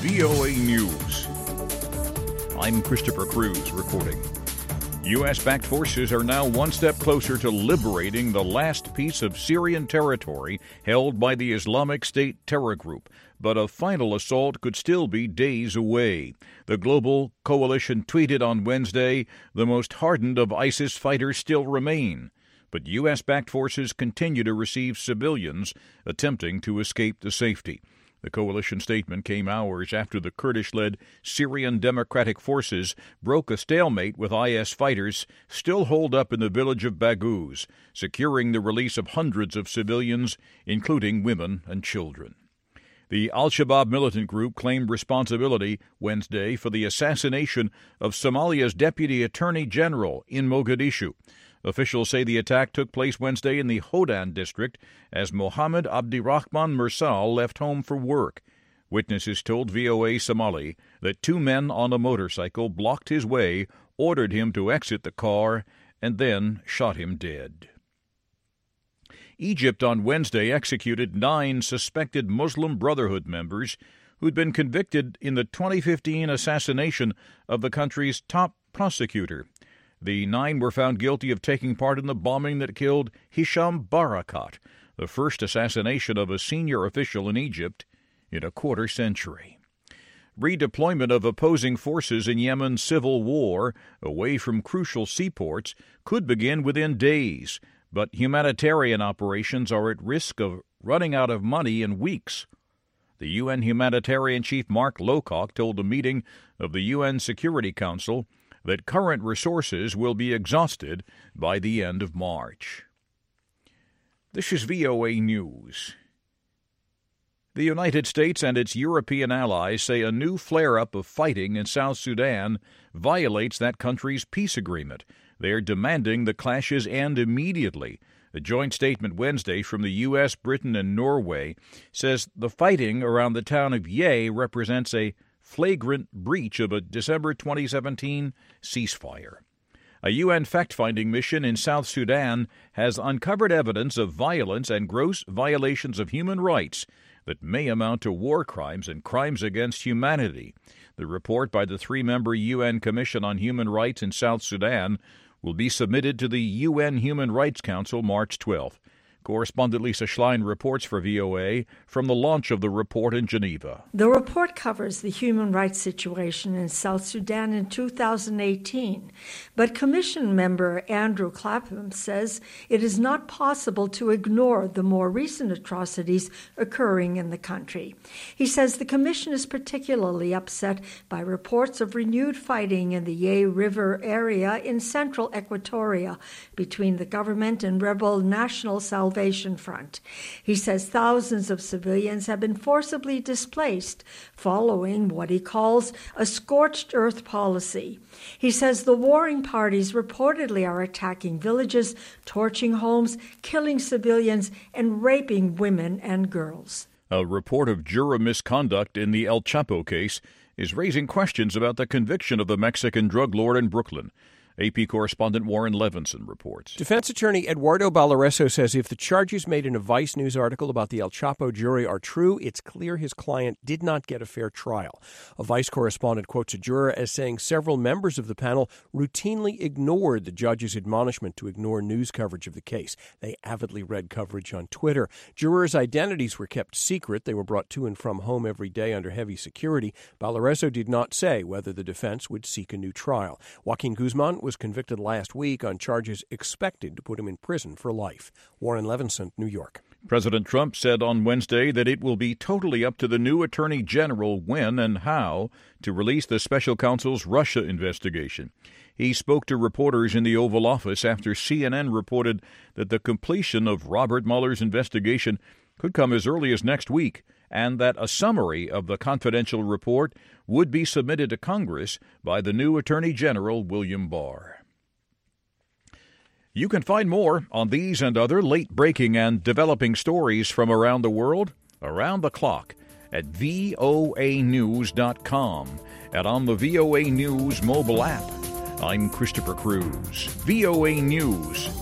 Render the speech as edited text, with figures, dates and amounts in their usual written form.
VOA News. I'm Christopher Cruz reporting. U.S.-backed forces are now one step closer to liberating the last piece of Syrian territory held by the Islamic State terror group, but a final assault could still be days away. The global coalition tweeted on Wednesday, "The most hardened of ISIS fighters still remain," but U.S.-backed forces continue to receive civilians attempting to escape to safety. The coalition statement came hours after the Kurdish-led Syrian Democratic Forces broke a stalemate with IS fighters still holed up in the village of Baghouz, securing the release of hundreds of civilians, including women and children. The al-Shabaab militant group claimed responsibility Wednesday for the assassination of Somalia's Deputy Attorney General in Mogadishu. Officials say the attack took place Wednesday in the Hodan district as Mohammed Abdirahman Mursal left home for work. Witnesses told VOA Somali that two men on a motorcycle blocked his way, ordered him to exit the car, and then shot him dead. Egypt on Wednesday executed 9 suspected Muslim Brotherhood members who'd been convicted in the 2015 assassination of the country's top prosecutor. The 9 were found guilty of taking part in the bombing that killed Hisham Barakat, the first assassination of a senior official in Egypt in a quarter century. Redeployment of opposing forces in Yemen's civil war away from crucial seaports could begin within days, but humanitarian operations are at risk of running out of money in weeks. The UN humanitarian chief Mark Lowcock told a meeting of the UN Security Council that current resources will be exhausted by the end of March. This is VOA News. The United States and its European allies say a new flare-up of fighting in South Sudan violates that country's peace agreement. They are demanding the clashes end immediately. A joint statement Wednesday from the U.S., Britain, and Norway says the fighting around the town of Ye represents a flagrant breach of a December 2017 ceasefire. A UN fact-finding mission in South Sudan has uncovered evidence of violence and gross violations of human rights that may amount to war crimes and crimes against humanity. The report by the 3-member UN Commission on Human Rights in South Sudan will be submitted to the UN Human Rights Council March 12th. Correspondent Lisa Schlein reports for VOA from the launch of the report in Geneva. The report covers the human rights situation in South Sudan in 2018, but Commission member Andrew Clapham says it is not possible to ignore the more recent atrocities occurring in the country. He says the Commission is particularly upset by reports of renewed fighting in the Ye River area in central Equatoria between the government and rebel National Salvation Front. He says thousands of civilians have been forcibly displaced following what he calls a scorched earth policy. He says the warring parties reportedly are attacking villages, torching homes, killing civilians, and raping women and girls. A report of juror misconduct in the El Chapo case is raising questions about the conviction of the Mexican drug lord in Brooklyn. AP correspondent Warren Levinson reports. Defense attorney Eduardo Balareso says if the charges made in a Vice News article about the El Chapo jury are true, it's clear his client did not get a fair trial. A Vice correspondent quotes a juror as saying several members of the panel routinely ignored the judge's admonishment to ignore news coverage of the case. They avidly read coverage on Twitter. Jurors' identities were kept secret. They were brought to and from home every day under heavy security. Balareso did not say whether the defense would seek a new trial. Joaquin Guzman was convicted last week on charges expected to put him in prison for life. Warren Levinson, New York. President Trump said on Wednesday that it will be totally up to the new Attorney General when and how to release the special counsel's Russia investigation. He spoke to reporters in the Oval Office after CNN reported that the completion of Robert Mueller's investigation could come as early as next week, and that a summary of the confidential report would be submitted to Congress by the new Attorney General, William Barr. You can find more on these and other late-breaking and developing stories from around the world, around the clock, at voanews.com and on the VOA News mobile app. I'm Christopher Cruz. VOA News.